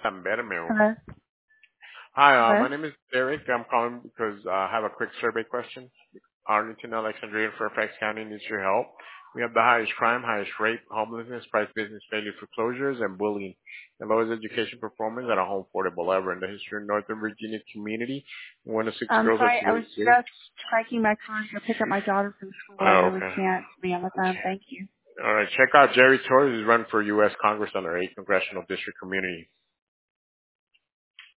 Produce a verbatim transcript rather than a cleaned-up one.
I'm better, Meryl. Hello? Hi, uh, Hello? my name is Derek. I'm calling because uh, I have a quick survey question. Arlington, Alexandria, and Fairfax County needs your help. We have the highest crime, highest rape, homelessness, price business failure, foreclosures, and bullying, the lowest education performance at a home affordable ever in the history of Northern Virginia community. One of six I'm girls are sorry, I was committed suicide. just striking my car to go pick up my daughter from school. I Oh, really okay. can't be on the phone. Thank you. All right, check out Jerry Torres. He's running for U S Congress on our eighth Congressional District Community.